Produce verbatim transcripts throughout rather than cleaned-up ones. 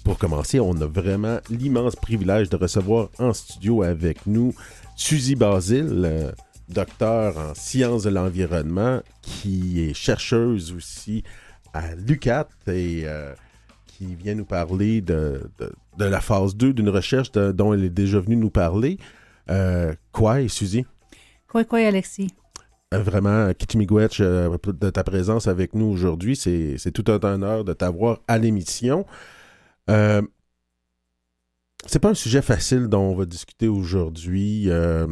pour commencer, on a vraiment l'immense privilège de recevoir en studio avec nous Suzy Basile, euh, docteur en sciences de l'environnement, qui est chercheuse aussi à l'U Q A T et euh, qui vient nous parler de, de, de la phase deux d'une recherche de, dont elle est déjà venue nous parler. Euh, quoi, Suzy? Quoi, quoi, Alexis? Euh, vraiment, Kichimigwetch, euh, de ta présence avec nous aujourd'hui. C'est, c'est tout un honneur de t'avoir à l'émission. Euh, c'est pas un sujet facile dont on va discuter aujourd'hui. Euh,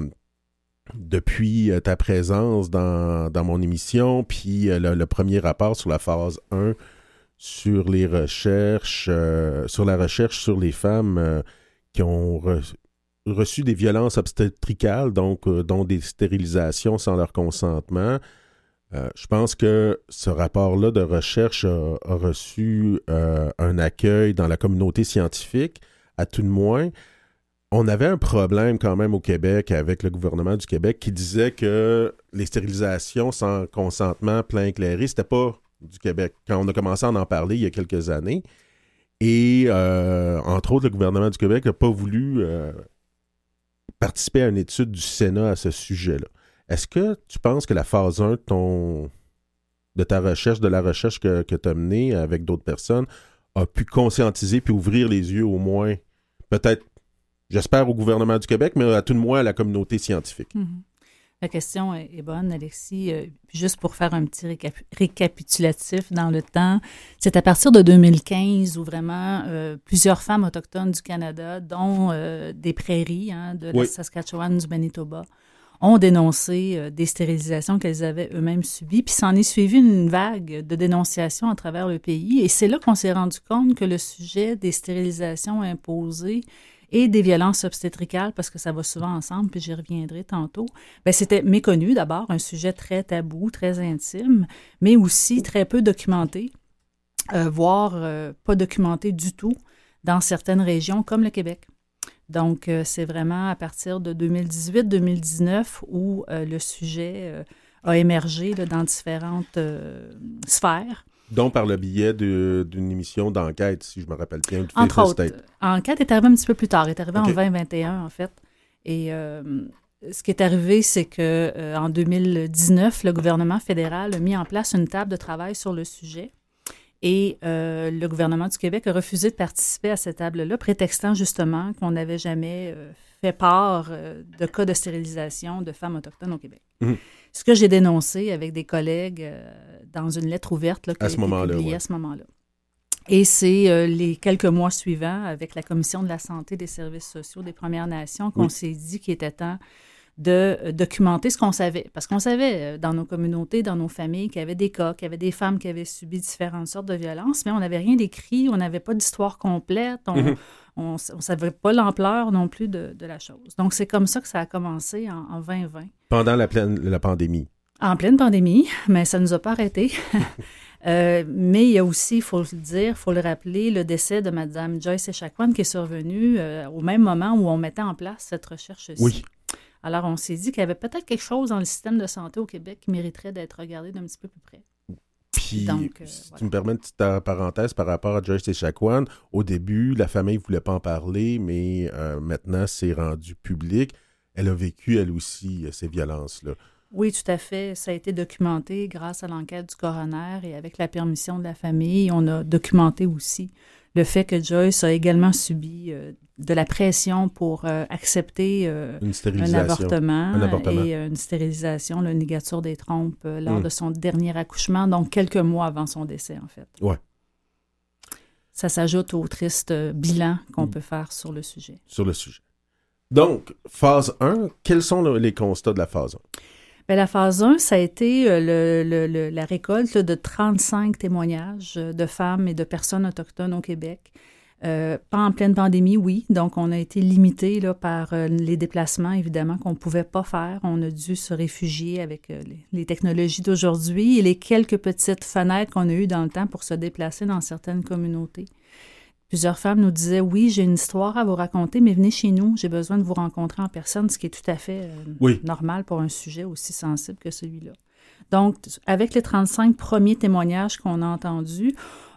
depuis euh, ta présence dans, dans mon émission, puis euh, le, le premier rapport sur la phase un sur les recherches, euh, sur la recherche sur les femmes euh, qui ont re- reçu des violences obstétricales, donc euh, dont des stérilisations sans leur consentement. Euh, je pense que ce rapport-là de recherche a, a reçu euh, un accueil dans la communauté scientifique, à tout de moins. On avait un problème quand même au Québec avec le gouvernement du Québec qui disait que les stérilisations sans consentement plein éclairé, c'était pas du Québec. Quand on a commencé à en parler il y a quelques années, et euh, entre autres, le gouvernement du Québec n'a pas voulu euh, participer à une étude du Sénat à ce sujet-là. Est-ce que tu penses que la phase un de, ton, de ta recherche, de la recherche que, que tu as menée avec d'autres personnes, a pu conscientiser puis ouvrir les yeux au moins, peut-être, j'espère au gouvernement du Québec, mais à tout de moins à la communauté scientifique? Mm-hmm. La question est, est bonne, Alexis. Euh, juste pour faire un petit récap- récapitulatif dans le temps, c'est à partir de deux mille quinze où vraiment euh, plusieurs femmes autochtones du Canada, dont euh, des prairies, hein, de la Oui. Saskatchewan, du Manitoba, ont dénoncé euh, des stérilisations qu'elles avaient eux-mêmes subies. Puis s'en est suivi une vague de dénonciations à travers le pays. Et c'est là qu'on s'est rendu compte que le sujet des stérilisations imposées et des violences obstétricales, parce que ça va souvent ensemble, puis j'y reviendrai tantôt, bien, c'était méconnu d'abord, un sujet très tabou, très intime, mais aussi très peu documenté, euh, voire euh, pas documenté du tout dans certaines régions comme le Québec. Donc, euh, c'est vraiment à partir de deux mille dix-huit deux mille dix-neuf où euh, le sujet euh, a émergé là, dans différentes euh, sphères. Donc, par le biais de, d'une émission d'enquête, si je me rappelle bien, du Entre Faithful autres, State. Enquête est arrivé un petit peu plus tard. Elle est arrivée okay. en vingt vingt et un, en fait. Et euh, ce qui est arrivé, c'est qu'en euh, deux mille dix-neuf, le gouvernement fédéral a mis en place une table de travail sur le sujet. Et euh, le gouvernement du Québec a refusé de participer à cette table-là, prétextant justement qu'on n'avait jamais euh, fait part euh, de cas de stérilisation de femmes autochtones au Québec. Mmh. Ce que j'ai dénoncé avec des collègues euh, dans une lettre ouverte là, qui à a ce été moment-là, publiée ouais. à ce moment-là. Et c'est euh, les quelques mois suivants, avec la Commission de la santé et des services sociaux des Premières Nations, qu'on oui. s'est dit qu'il était temps de euh, documenter ce qu'on savait. Parce qu'on savait euh, dans nos communautés, dans nos familles, qu'il y avait des cas, qu'il y avait des femmes qui avaient subi différentes sortes de violences, mais on n'avait rien d'écrit, on n'avait pas d'histoire complète, on ne mm-hmm. savait pas l'ampleur non plus de, de la chose. Donc, c'est comme ça que ça a commencé en, en vingt vingt. Pendant la, pleine, la pandémie. En pleine pandémie, mais ça ne nous a pas arrêtés. Euh, mais il y a aussi, il faut le dire, il faut le rappeler, le décès de Mme Joyce Echaquan qui est survenu euh, au même moment où on mettait en place cette recherche-ci. Oui. Alors, on s'est dit qu'il y avait peut-être quelque chose dans le système de santé au Québec qui mériterait d'être regardé d'un petit peu plus près. Puis, Donc, euh, si voilà. tu me permets une petite parenthèse par rapport à Joyce Echaquan, au début, la famille ne voulait pas en parler, mais euh, maintenant, c'est rendu public. Elle a vécu, elle aussi, ces violences-là. Oui, tout à fait. Ça a été documenté grâce à l'enquête du coroner et avec la permission de la famille. On a documenté aussi le fait que Joyce a également subi euh, de la pression pour euh, accepter euh, une un avortement, un avortement et euh, une stérilisation, une ligature des trompes euh, lors mm. de son dernier accouchement, donc quelques mois avant son décès, en fait. Oui. Ça s'ajoute au triste bilan qu'on mm. peut faire sur le sujet. Sur le sujet. Donc, phase un, quels sont le, les constats de la phase un? Bien, la phase un, ça a été le, le, le, la récolte de trente-cinq témoignages de femmes et de personnes autochtones au Québec. Euh, pas en pleine pandémie, oui. Donc, on a été limité là, par euh, les déplacements, évidemment, qu'on ne pouvait pas faire. On a dû se réfugier avec euh, les, les technologies d'aujourd'hui et les quelques petites fenêtres qu'on a eues dans le temps pour se déplacer dans certaines communautés. Plusieurs femmes nous disaient « Oui, j'ai une histoire à vous raconter, mais venez chez nous, j'ai besoin de vous rencontrer en personne », ce qui est tout à fait euh, oui. normal pour un sujet aussi sensible que celui-là. Donc, avec les trente-cinq premiers témoignages qu'on a entendus,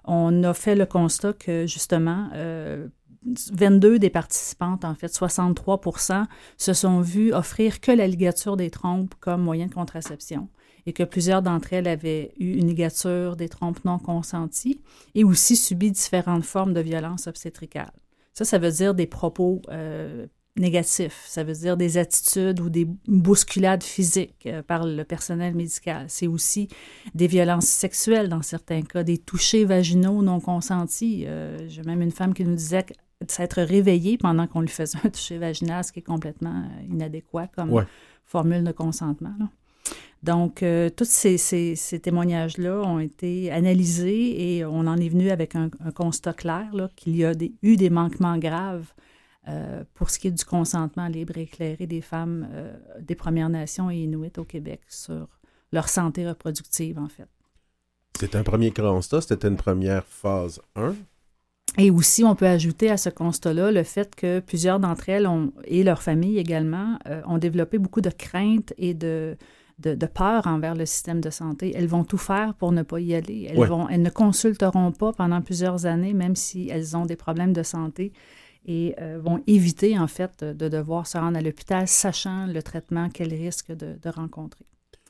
on a fait le constat que, justement, euh, vingt-deux des participantes, en fait, soixante-trois pour cent, se sont vues offrir que la ligature des trompes comme moyen de contraception et que plusieurs d'entre elles avaient eu une ligature des trompes non consenties et aussi subi différentes formes de violence obstétricale. Ça, ça veut dire des propos euh, négatifs, ça veut dire des attitudes ou des bousculades physiques euh, par le personnel médical. C'est aussi des violences sexuelles dans certains cas, des touchés vaginaux non consentis. Euh, j'ai même une femme qui nous disait que s'être réveillée pendant qu'on lui faisait un toucher vaginal, ce qui est complètement inadéquat comme ouais. formule de consentement, là. Donc, euh, tous ces, ces, ces témoignages-là ont été analysés et on en est venu avec un, un constat clair là, qu'il y a des, eu des manquements graves euh, pour ce qui est du consentement libre et éclairé des femmes euh, des Premières Nations et Inuits au Québec sur leur santé reproductive, en fait. C'était un premier constat, c'était une première phase un. Et aussi, on peut ajouter à ce constat-là le fait que plusieurs d'entre elles ont, et leurs familles également euh, ont développé beaucoup de craintes et de, de, de peur envers le système de santé. Elles vont tout faire pour ne pas y aller. Elles, ouais. vont, elles ne consulteront pas pendant plusieurs années, même si elles ont des problèmes de santé, et euh, vont éviter, en fait, de devoir se rendre à l'hôpital, sachant le traitement qu'elles risquent de, de rencontrer.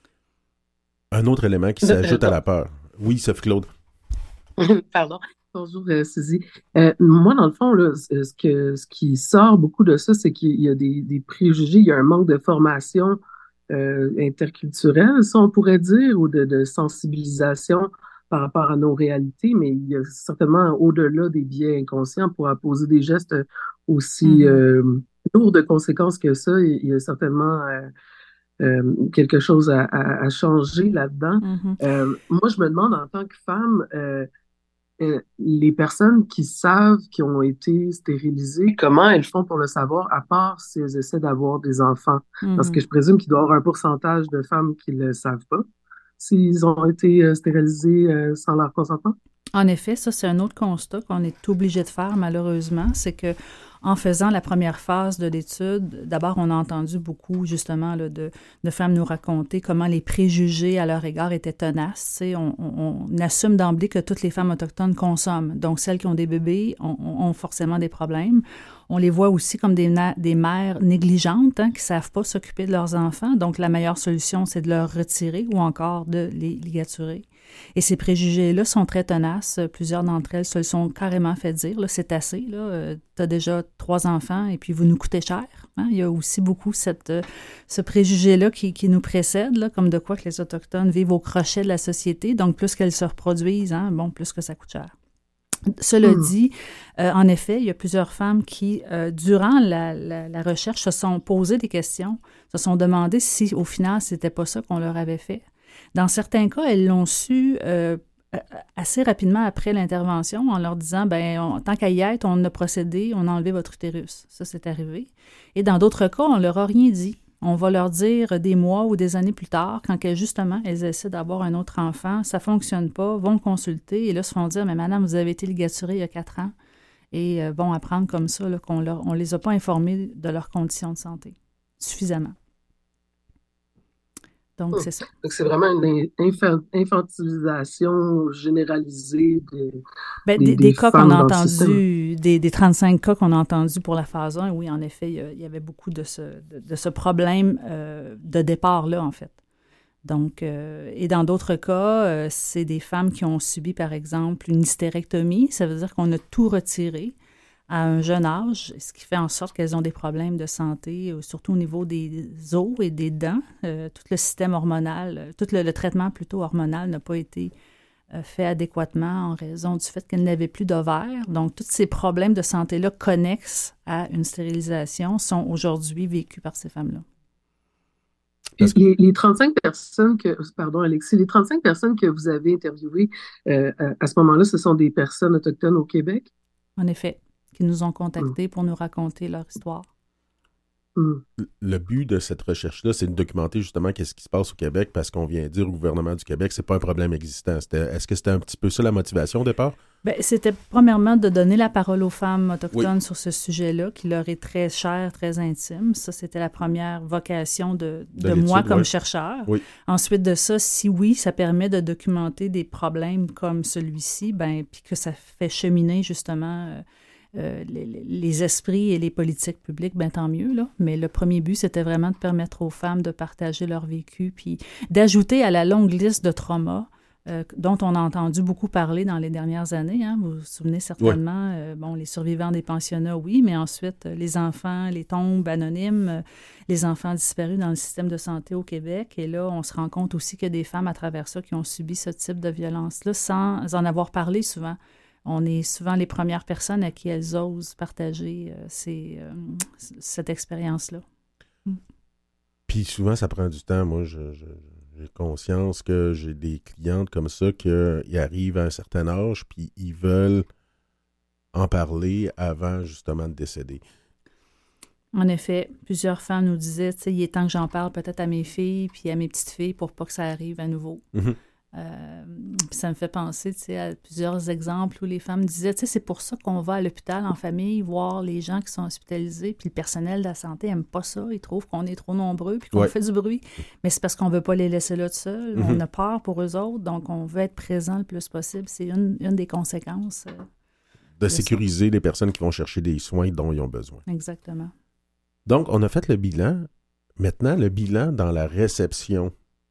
Un autre élément qui s'ajoute à la peur. Oui, Sophie-Claude. Pardon. Bonjour, euh, Suzy. Euh, moi, dans le fond, là, ce, que, ce qui sort beaucoup de ça, c'est qu'il y a des, des préjugés, il y a un manque de formation euh, interculturelle, ça on pourrait dire, ou de, de sensibilisation par rapport à nos réalités, mais il y a certainement, au-delà des biais inconscients, pour poser des gestes aussi mm-hmm. euh, lourds de conséquences que ça, il y a certainement euh, euh, quelque chose à, à, à changer là-dedans. Mm-hmm. Euh, moi, je me demande, en tant que femme, euh, Euh, les personnes qui savent qui ont été stérilisées, comment elles font pour le savoir, à part si elles essaient d'avoir des enfants? Mm-hmm. Parce que je présume qu'il doit y avoir un pourcentage de femmes qui ne le savent pas, s'ils ont été euh, stérilisés euh, sans leur consentement. En effet, ça, c'est un autre constat qu'on est obligé de faire, malheureusement, c'est que en faisant la première phase de l'étude, d'abord, on a entendu beaucoup, justement, là, de, de femmes nous raconter comment les préjugés à leur égard étaient tenaces. On, on, on assume d'emblée que toutes les femmes autochtones consomment. Donc, celles qui ont des bébés ont, ont forcément des problèmes. On les voit aussi comme des, na- des mères négligentes, hein, qui ne savent pas s'occuper de leurs enfants. Donc, la meilleure solution, c'est de leur retirer ou encore de les ligaturer. Et ces préjugés-là sont très tenaces. Plusieurs d'entre elles se le sont carrément fait dire. Là, c'est assez. Euh, tu as déjà trois enfants et puis vous nous coûtez cher. Hein? Il y a aussi beaucoup cette, euh, ce préjugé-là qui, qui nous précède, là, comme de quoi que les Autochtones vivent au crochet de la société. Donc, plus qu'elles se reproduisent, hein, bon, plus que ça coûte cher. Cela mmh. dit, euh, en effet, il y a plusieurs femmes qui, euh, durant la, la, la recherche, se sont posées des questions, se sont demandé si, au final, c'était pas ça qu'on leur avait fait. Dans certains cas, elles l'ont su euh, assez rapidement après l'intervention en leur disant, bien, on, tant qu'à y être, on a procédé, on a enlevé votre utérus. Ça, c'est arrivé. Et dans d'autres cas, on ne leur a rien dit. On va leur dire des mois ou des années plus tard, quand elles, justement, elles essaient d'avoir un autre enfant, ça ne fonctionne pas, vont consulter et là, se font dire, mais madame, vous avez été ligaturée il y a quatre ans et euh, vont apprendre comme ça là, qu'on ne les a pas informés de leurs conditions de santé suffisamment. Donc, oh. c'est ça. Donc, c'est vraiment une inf- infantilisation généralisée de, ben, des, des, des, des cas qu'on a entendus, des, des trente-cinq cas qu'on a entendus pour la phase un, oui, en effet, il y avait beaucoup de ce, de, de ce problème euh, de départ-là, en fait. Donc, euh, et dans d'autres cas, euh, c'est des femmes qui ont subi, par exemple, une hystérectomie. Ça veut dire qu'on a tout retiré à un jeune âge, ce qui fait en sorte qu'elles ont des problèmes de santé, surtout au niveau des os et des dents. Euh, tout le système hormonal, tout le, le traitement plutôt hormonal n'a pas été euh, fait adéquatement en raison du fait qu'elles n'avaient plus d'ovaires. Donc, tous ces problèmes de santé-là connexes à une stérilisation sont aujourd'hui vécus par ces femmes-là. Les, les trente-cinq personnes que, pardon Alexis, les trente-cinq personnes que vous avez interviewées, euh, à, à ce moment-là, ce sont des personnes autochtones au Québec? En effet. Qui nous ont contactés mmh. pour nous raconter leur histoire. Mmh. Le but de cette recherche-là, c'est de documenter justement qu'est-ce qui se passe au Québec, parce qu'on vient dire au gouvernement du Québec, c'est pas un problème existant. C'était, est-ce que c'était un petit peu ça la motivation au départ? Bien, c'était premièrement de donner la parole aux femmes autochtones Oui. sur ce sujet-là, qui leur est très cher, très intime. Ça, c'était la première vocation de, De de moi l'étude, comme ouais. chercheur. Oui. Ensuite de ça, si oui, ça permet de documenter des problèmes comme celui-ci, ben, puis que ça fait cheminer justement euh, euh, les, les esprits et les politiques publiques, ben tant mieux, là. Mais le premier but, c'était vraiment de permettre aux femmes de partager leur vécu, puis d'ajouter à la longue liste de traumas Euh, dont on a entendu beaucoup parler dans les dernières années. Hein. Vous vous souvenez certainement, oui. euh, bon, les survivants des pensionnats, oui, mais ensuite, euh, les enfants, les tombes anonymes, euh, les enfants disparus dans le système de santé au Québec. Et là, on se rend compte aussi qu'il y a des femmes à travers ça qui ont subi ce type de violence-là sans en avoir parlé souvent. On est souvent les premières personnes à qui elles osent partager euh, ces, euh, cette expérience-là. Mm. Puis souvent, ça prend du temps. Moi, je... je... J'ai conscience que j'ai des clientes comme ça qui arrivent à un certain âge puis ils veulent en parler avant justement de décéder. En effet, plusieurs femmes nous disaient, tu sais, il est temps que j'en parle peut-être à mes filles puis à mes petites filles pour pas que ça arrive à nouveau. Mm-hmm. Euh, ça me fait penser, tu sais, à plusieurs exemples où les femmes disaient, tu sais, c'est pour ça qu'on va à l'hôpital en famille voir les gens qui sont hospitalisés, puis le personnel de la santé n'aime pas ça, ils trouvent qu'on est trop nombreux puis qu'on ouais. fait du bruit, mais c'est parce qu'on veut pas les laisser là tout seuls, mm-hmm. on a peur pour eux autres, donc on veut être présent le plus possible, c'est une, une des conséquences. Euh, de, de sécuriser ça. Les personnes qui vont chercher des soins dont ils ont besoin. Exactement. Donc, on a fait le bilan. Maintenant, le bilan dans la réception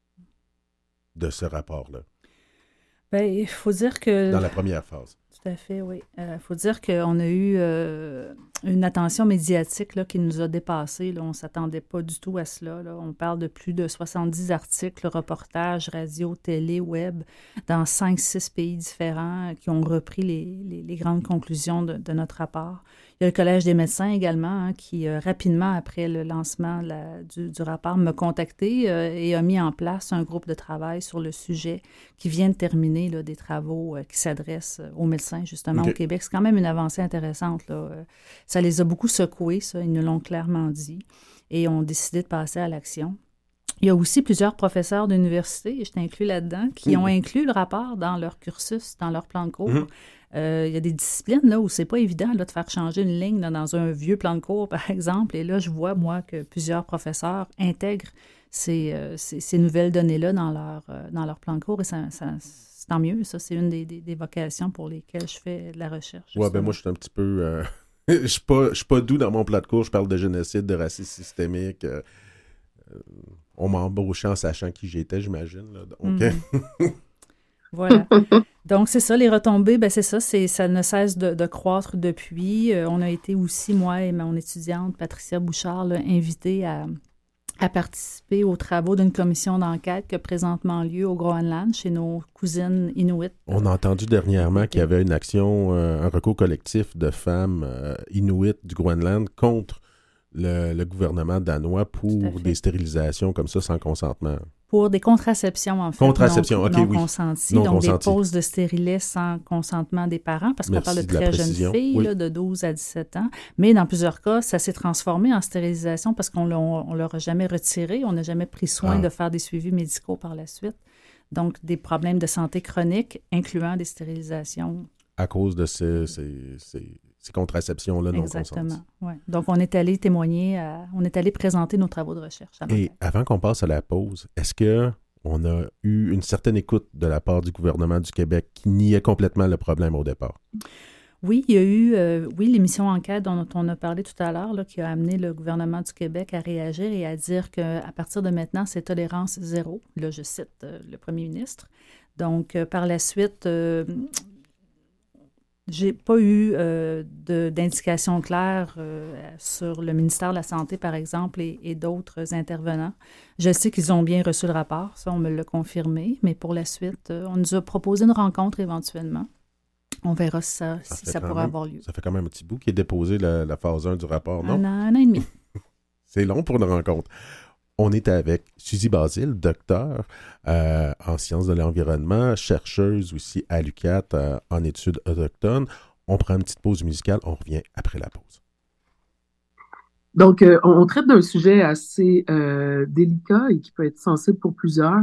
de ce rapport-là? Bien, il faut dire que... Dans la première phase. Tout à fait, oui. Il euh, faut dire qu'on a eu euh, une attention médiatique là, qui nous a dépassés. Là. On ne s'attendait pas du tout à cela. Là. On parle de plus de soixante-dix articles, reportages, radio, télé, web, dans cinq six pays différents qui ont repris les, les, les grandes conclusions de, de notre rapport. Il y a le Collège des médecins également, hein, qui, euh, rapidement après le lancement la, du, du rapport, m'a contacté euh, et a mis en place un groupe de travail sur le sujet qui vient de terminer là, des travaux euh, qui s'adressent aux médecins, justement, okay. au Québec. C'est quand même une avancée intéressante. Là. Ça les a beaucoup secoués, ça, ils nous l'ont clairement dit, et ont décidé de passer à l'action. Il y a aussi plusieurs professeurs d'université, je t'inclus là-dedans, qui mmh. ont inclus le rapport dans leur cursus, dans leur plan de cours. Mmh. Euh, il y a des disciplines là, où c'est pas évident là, de faire changer une ligne là, dans un vieux plan de cours, par exemple. Et là, je vois, moi, que plusieurs professeurs intègrent ces, euh, ces, ces nouvelles données-là dans leur, euh, dans leur plan de cours. Et ça, ça, c'est tant mieux. Ça, c'est une des, des, des vocations pour lesquelles je fais de la recherche. Oui, ben moi, je suis un petit peu... Euh... je ne suis, suis pas doux dans mon plan de cours. Je parle de génocide, de racisme systémique. Euh... On m'a embauché en sachant qui j'étais, j'imagine. Là. Donc... Mm. Voilà. Donc, c'est ça, les retombées, ben c'est ça, c'est, ça ne cesse de, de croître depuis. Euh, on a été aussi, moi et mon étudiante, Patricia Bouchard, là, invitée à, à participer aux travaux d'une commission d'enquête qui a présentement lieu au Groenland, chez nos cousines inuits. On a entendu dernièrement qu'il y avait une action, euh, un recours collectif de femmes euh, inuits du Groenland contre le, le gouvernement danois pour des stérilisations comme ça sans consentement. Pour des contraceptions, en fait. Contraception, non, OK, non oui. consenties, non donc consenti. des pauses de stérilet sans consentement des parents, parce Merci qu'on parle de de très jeunes filles, oui. là, de douze à dix-sept ans. Mais dans plusieurs cas, ça s'est transformé en stérilisation parce qu'on ne leur a jamais retiré, on n'a jamais pris soin ah. de faire des suivis médicaux par la suite. Donc, des problèmes de santé chroniques, incluant des stérilisations. À cause de ces, ces, ces, ces contraceptions-là non consenties. Exactement, oui. Donc, on est allé témoigner, à, on est allé présenter nos travaux de recherche. À Et avant qu'on passe à la pause, est-ce que on a eu une certaine écoute de la part du gouvernement du Québec qui niait complètement le problème au départ? Oui, il y a eu euh, oui, l'émission Enquête dont on a parlé tout à l'heure, là, qui a amené le gouvernement du Québec à réagir et à dire qu'à partir de maintenant, c'est tolérance zéro. Là, je cite euh, le premier ministre. Donc, euh, par la suite, euh, j'ai pas eu euh, de, d'indication claire euh, sur le ministère de la Santé, par exemple, et, et d'autres intervenants. Je sais qu'ils ont bien reçu le rapport, ça, on me l'a confirmé, mais pour la suite, euh, on nous a proposé une rencontre éventuellement. On verra si ça, ça, si ça pourrait même, avoir lieu. Ça fait quand même un petit bout qui est déposé la, la phase un du rapport, non? Un an, un an et demi. C'est long pour une rencontre. On est avec Suzy Basile, docteur euh, en sciences de l'environnement, chercheuse aussi à l'U Q A T euh, en études autochtones. On prend une petite pause musicale, on revient après la pause. Donc, euh, on traite d'un sujet assez euh, délicat et qui peut être sensible pour plusieurs.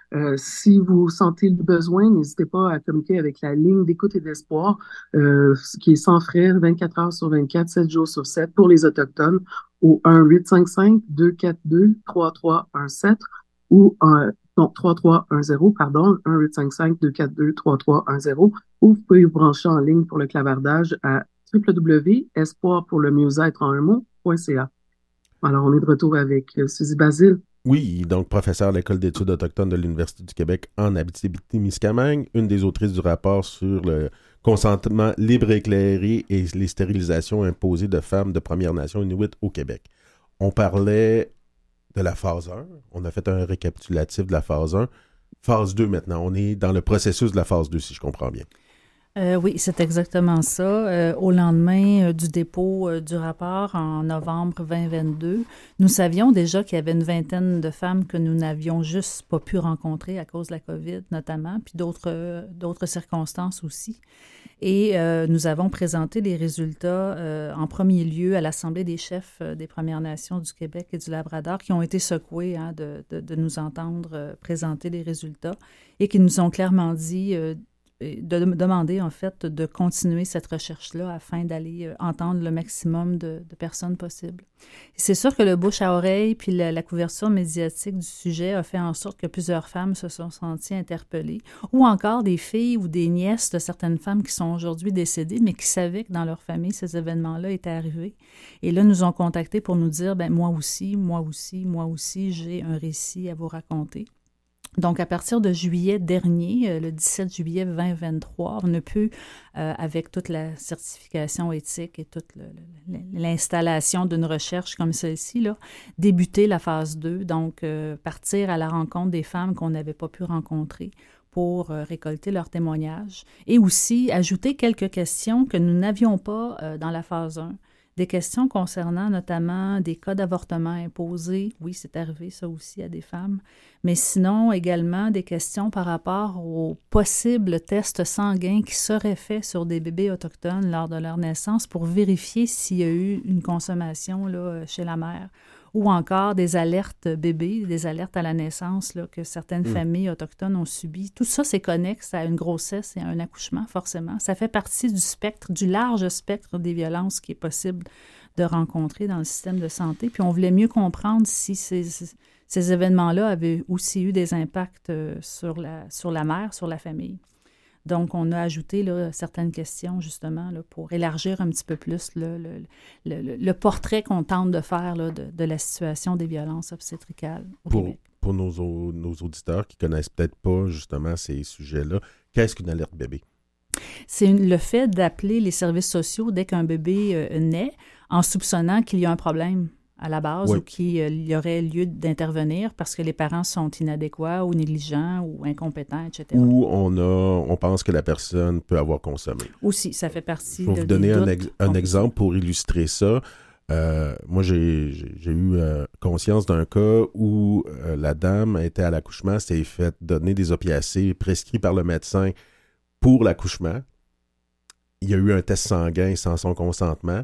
Euh, si vous sentez le besoin, n'hésitez pas à communiquer avec la ligne d'écoute et d'espoir, euh, qui est sans frais, vingt-quatre heures sur vingt-quatre, sept jours sur sept pour les Autochtones, au un huit cinq cinq, deux quatre deux, trois trois un sept ou un, non, trois trois un zéro, pardon, un huit cinq cinq, deux quatre deux, trois trois un zéro, ou vous pouvez vous brancher en ligne pour le clavardage à w w w point espoir pour le mieux-être en un mot point c a. Alors, on est de retour avec euh, Suzy Basile. Oui, donc professeur à l'École d'études autochtones de l'Université du Québec en Abitibi-Témiscamingue, une des autrices du rapport sur le consentement libre et éclairé et les stérilisations imposées de femmes de Première Nation inuit au Québec. On parlait de la phase un, on a fait un récapitulatif de la phase un. Phase deux maintenant, on est dans le processus de la phase deux, si je comprends bien. Euh, oui, c'est exactement ça. Euh, au lendemain euh, du dépôt euh, du rapport en novembre vingt vingt-deux, nous savions déjà qu'il y avait une vingtaine de femmes que nous n'avions juste pas pu rencontrer à cause de la COVID notamment, puis d'autres, euh, d'autres circonstances aussi. Et euh, nous avons présenté les résultats euh, en premier lieu à l'Assemblée des chefs euh, des Premières Nations du Québec et du Labrador qui ont été secoués hein, de, de, de nous entendre euh, présenter les résultats et qui nous ont clairement dit... Euh, de demander, en fait, de continuer cette recherche-là afin d'aller euh, entendre le maximum de, de personnes possibles. C'est sûr que le bouche à oreille puis la, la couverture médiatique du sujet a fait en sorte que plusieurs femmes se sont senties interpellées, ou encore des filles ou des nièces de certaines femmes qui sont aujourd'hui décédées, mais qui savaient que dans leur famille, ces événements-là étaient arrivés. Et là, nous ont contactés pour nous dire, ben moi aussi, moi aussi, moi aussi, j'ai un récit à vous raconter. Donc, à partir de juillet dernier, le dix-sept juillet vingt vingt-trois, on a pu, euh, avec toute la certification éthique et toute le, le, l'installation d'une recherche comme celle-ci, là, débuter la phase deux, donc euh, partir à la rencontre des femmes qu'on n'avait pas pu rencontrer pour euh, récolter leurs témoignages et aussi ajouter quelques questions que nous n'avions pas euh, dans la phase un. Des questions concernant notamment des cas d'avortement imposés. Oui, c'est arrivé ça aussi à des femmes. Mais sinon, également des questions par rapport aux possibles tests sanguins qui seraient faits sur des bébés autochtones lors de leur naissance pour vérifier s'il y a eu une consommation là, chez la mère. Ou encore des alertes bébés, des alertes à la naissance là, que certaines mmh. familles autochtones ont subies. Tout ça, c'est connexe à une grossesse et à un accouchement, forcément. Ça fait partie du spectre, du large spectre des violences qui est possible de rencontrer dans le système de santé. Puis on voulait mieux comprendre si ces, ces événements-là avaient aussi eu des impacts sur la, sur la mère, sur la famille. Donc, on a ajouté là, certaines questions, justement, là, pour élargir un petit peu plus là, le, le, le, le portrait qu'on tente de faire là, de, de la situation des violences obstétricales au pour, Québec. Pour nos, nos auditeurs qui ne connaissent peut-être pas, justement, ces sujets-là, qu'est-ce qu'une alerte bébé? C'est une, le fait d'appeler les services sociaux dès qu'un bébé euh, naît en soupçonnant qu'il y a un problème à la base oui. ou qu'il euh, y aurait lieu d'intervenir parce que les parents sont inadéquats ou négligents ou incompétents, et cetera. Ou on a, on pense que la personne peut avoir consommé. Aussi, ça fait partie de, de, vous donner des un, doutes. ex, un exemple pour illustrer ça. Euh, moi, j'ai, j'ai, j'ai eu euh, conscience d'un cas où euh, la dame était à l'accouchement, s'est fait donner des opiacés prescrits par le médecin pour l'accouchement. Il y a eu un test sanguin sans son consentement.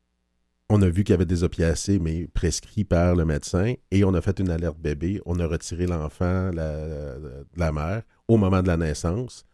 On a vu qu'il y avait des opiacés, mais prescrits par le médecin, et on a fait une alerte bébé. On a retiré l'enfant la, de la mère au moment de la naissance.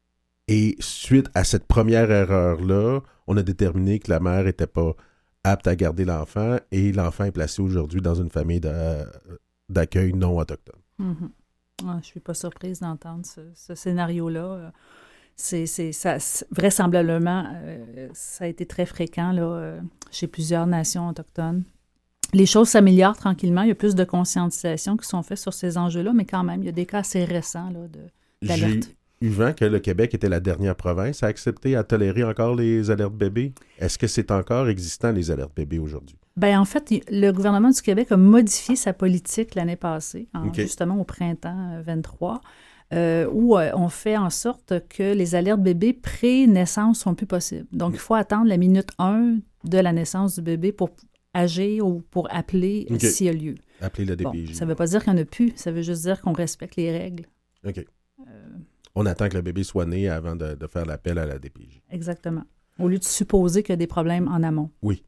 Et suite à cette première erreur-là, on a déterminé que la mère n'était pas apte à garder l'enfant, et l'enfant est placé aujourd'hui dans une famille de, d'accueil non autochtone. Mm-hmm. Ah, je ne suis pas surprise d'entendre ce, ce scénario-là. C'est, c'est, ça, vraisemblablement, euh, ça a été très fréquent là, euh, chez plusieurs nations autochtones. Les choses s'améliorent tranquillement. Il y a plus de conscientisation qui sont faites sur ces enjeux-là, mais quand même, il y a des cas assez récents là, de, d'alerte. J'ai eu vent que le Québec était la dernière province à accepter, à tolérer encore les alertes bébés. Est-ce que c'est encore existant, les alertes bébés, aujourd'hui? Bien, en fait, le gouvernement du Québec a modifié sa politique l'année passée, en, okay. justement au printemps vingt-trois. Euh, où euh, on fait en sorte que les alertes bébés pré-naissance sont plus possibles. Donc, il faut attendre la minute un de la naissance du bébé pour agir ou pour appeler okay. s'il y a lieu. Appeler la D P J. Bon, ça ne veut pas dire qu'il n'y en a plus, ça veut juste dire qu'on respecte les règles. OK. Euh... On attend que le bébé soit né avant de, de faire l'appel à la D P J. Exactement. Au lieu de supposer qu'il y a des problèmes en amont. Oui.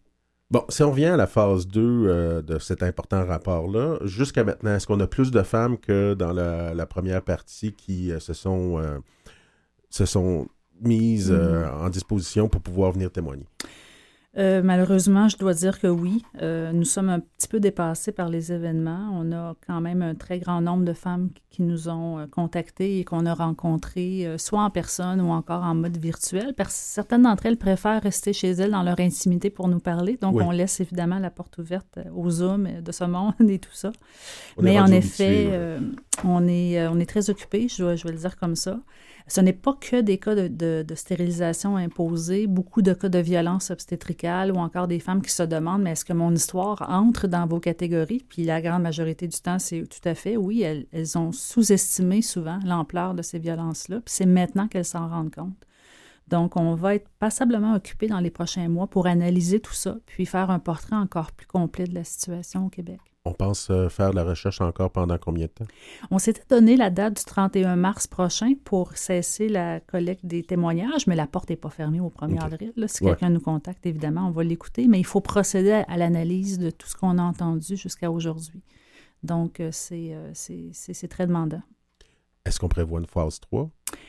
Bon, si on revient à la phase deux euh, de cet important rapport-là, jusqu'à maintenant, est-ce qu'on a plus de femmes que dans la, la première partie qui euh, se sont, euh, se sont mises euh, mm. en disposition pour pouvoir venir témoigner? Euh, malheureusement, je dois dire que oui. Euh, nous sommes un petit peu dépassés par les événements. On a quand même un très grand nombre de femmes qui nous ont euh, contactés et qu'on a rencontrées, euh, soit en personne ou encore en mode virtuel. Parce que certaines d'entre elles préfèrent rester chez elles dans leur intimité pour nous parler. Donc, oui. on laisse évidemment la porte ouverte aux Zooms de ce monde et tout ça. On Mais en effet, euh, on, est, on est très occupés, je vais, je vais le dire comme ça. Ce n'est pas que des cas de, de, de stérilisation imposée, beaucoup de cas de violence obstétricale ou encore des femmes qui se demandent, mais est-ce que mon histoire entre dans vos catégories? Puis la grande majorité du temps, c'est tout à fait, oui, elles, elles ont sous-estimé souvent l'ampleur de ces violences-là, puis c'est maintenant qu'elles s'en rendent compte. Donc, on va être passablement occupés dans les prochains mois pour analyser tout ça, puis faire un portrait encore plus complet de la situation au Québec. On pense euh, faire la recherche encore pendant combien de temps? On s'était donné la date du trente et un mars prochain pour cesser la collecte des témoignages, mais la porte n'est pas fermée au premier okay. avril. Là. Si ouais. quelqu'un nous contacte, évidemment, on va l'écouter, mais il faut procéder à, à l'analyse de tout ce qu'on a entendu jusqu'à aujourd'hui. Donc, euh, c'est, euh, c'est, c'est, c'est très demandant. Est-ce qu'on prévoit une phase trois?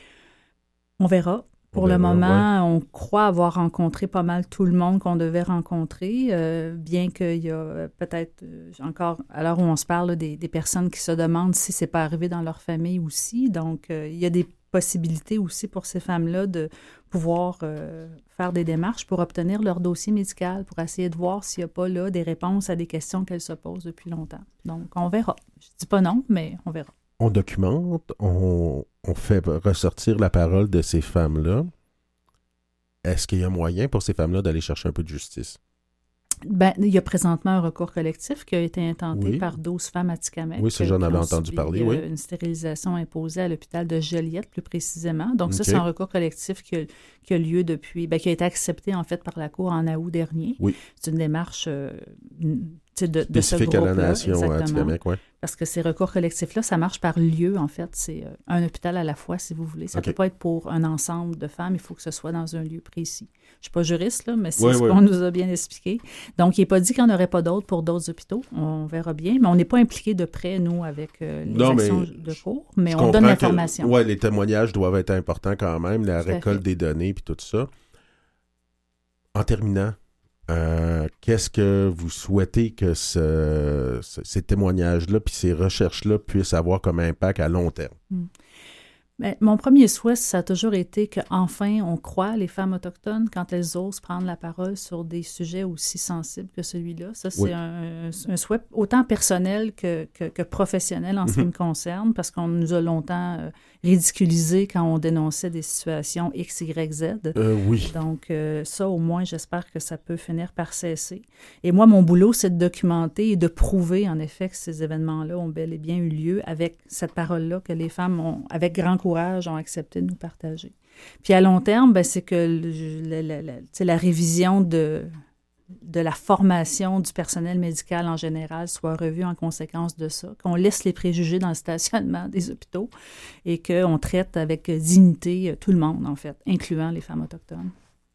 On verra. Pour le moment, ouais. on croit avoir rencontré pas mal tout le monde qu'on devait rencontrer, euh, bien qu'il y a peut-être euh, encore, à l'heure où on se parle, là, des, des personnes qui se demandent si c'est pas arrivé dans leur famille aussi. Donc, euh, il y a des possibilités aussi pour ces femmes-là de pouvoir euh, faire des démarches pour obtenir leur dossier médical, pour essayer de voir s'il n'y a pas là des réponses à des questions qu'elles se posent depuis longtemps. Donc, on verra. Je dis pas non, mais on verra. On documente, on, on fait ressortir la parole de ces femmes-là. Est-ce qu'il y a moyen pour ces femmes-là d'aller chercher un peu de justice? Ben, il y a présentement un recours collectif qui a été intenté oui. par douze femmes à Tikamek. Oui, ça, j'en avais entendu subi, parler, oui. Une stérilisation imposée à l'hôpital de Joliette, plus précisément. Donc, okay. ça, c'est un recours collectif qui a, qui a lieu depuis, ben, qui a été accepté, en fait, par la Cour en août dernier. Oui. C'est une démarche euh, de, de spécifique ce à la nation à Tikamek, oui. Parce que ces recours collectifs-là, ça marche par lieu, en fait. C'est euh, un hôpital à la fois, si vous voulez. Ça ne okay. peut pas être pour un ensemble de femmes. Il faut que ce soit dans un lieu précis. Je ne suis pas juriste, là, mais c'est oui, ce oui. qu'on nous a bien expliqué. Donc, il n'est pas dit qu'il n'y en aurait pas d'autres pour d'autres hôpitaux. On verra bien. Mais on n'est pas impliqués de près, nous, avec euh, les non, actions de cours. Mais on donne l'information. Oui, les témoignages doivent être importants quand même. La tout récolte des données puis tout ça. En terminant, Euh, qu'est-ce que vous souhaitez que ce, ce, ces témoignages-là puis ces recherches-là puissent avoir comme impact à long terme? Mmh. Bien, mon premier souhait, ça a toujours été qu'enfin, on croit les femmes autochtones quand elles osent prendre la parole sur des sujets aussi sensibles que celui-là. Ça, c'est oui. un, un souhait autant personnel que, que, que professionnel en ce qui me concerne, parce qu'on nous a longtemps euh, ridiculisés quand on dénonçait des situations X, Y, Z. Euh, oui. Donc, euh, ça, au moins, j'espère que ça peut finir par cesser. Et moi, mon boulot, c'est de documenter et de prouver, en effet, que ces événements-là ont bel et bien eu lieu avec cette parole-là que les femmes ont, avec grand courage, ont accepté de nous partager. Puis à long terme, ben, c'est que le, la, la, la, la révision de, de la formation du personnel médical en général soit revue en conséquence de ça, qu'on laisse les préjugés dans le stationnement des hôpitaux et qu'on traite avec dignité tout le monde, en fait, incluant les femmes autochtones.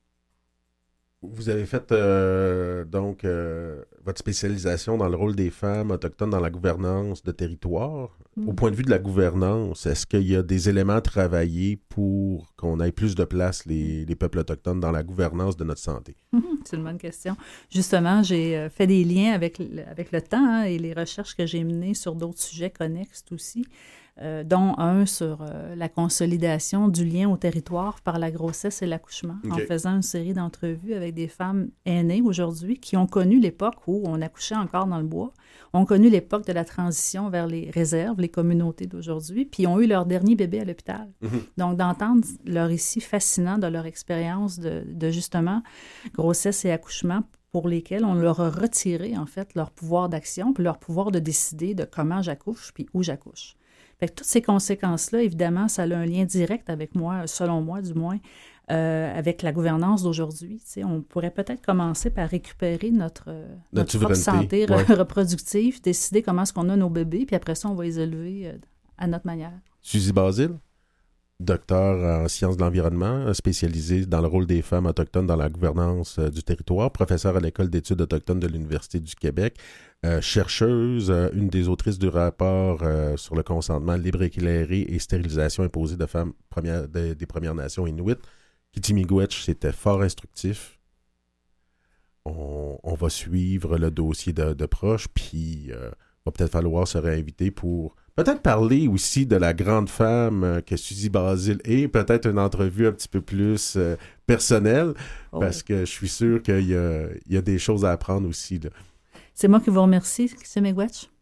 Vous avez fait euh, donc euh, votre spécialisation dans le rôle des femmes autochtones dans la gouvernance de territoire. Mmh. Au point de vue de la gouvernance, est-ce qu'il y a des éléments à travailler pour qu'on ait plus de place, les, les peuples autochtones, dans la gouvernance de notre santé? Mmh, c'est une bonne question. Justement, j'ai fait des liens avec, avec le temps hein, et les recherches que j'ai menées sur d'autres sujets connexes aussi. Euh, dont un sur euh, la consolidation du lien au territoire par la grossesse et l'accouchement, okay. en faisant une série d'entrevues avec des femmes aînées aujourd'hui qui ont connu l'époque où on accouchait encore dans le bois, ont connu l'époque de la transition vers les réserves, les communautés d'aujourd'hui, puis ont eu leur dernier bébé à l'hôpital. Mm-hmm. Donc, d'entendre leur récit fascinant de leur expérience de, de justement grossesse et accouchement pour lesquels on leur a retiré, en fait, leur pouvoir d'action, puis leur pouvoir de décider de comment j'accouche, puis où j'accouche. Fait que toutes ces conséquences-là, évidemment, ça a un lien direct avec moi, selon moi du moins, euh, avec la gouvernance d'aujourd'hui. Tu sais, on pourrait peut-être commencer par récupérer notre, notre, notre propre santé ouais. reproductive, décider comment est-ce qu'on a nos bébés, puis après ça, on va les élever euh, à notre manière. Suzy Basile? docteur en sciences de l'environnement, spécialisé dans le rôle des femmes autochtones dans la gouvernance euh, du territoire, professeur à l'École d'études autochtones de l'Université du Québec, euh, chercheuse, euh, une des autrices du rapport euh, sur le consentement libre, éclairé et stérilisation imposée de femmes premières, de, des Premières Nations inuites. Kitimiigwech, c'était fort instructif. On, on va suivre le dossier de, de proche, puis euh, va peut-être falloir se réinviter pour peut-être parler aussi de la grande femme euh, que Suzy Basile est, peut-être une entrevue un petit peu plus euh, personnelle, oh. parce que je suis sûr qu'il y a, il y a des choses à apprendre aussi, là. C'est moi qui vous remercie, Kitimiigwech.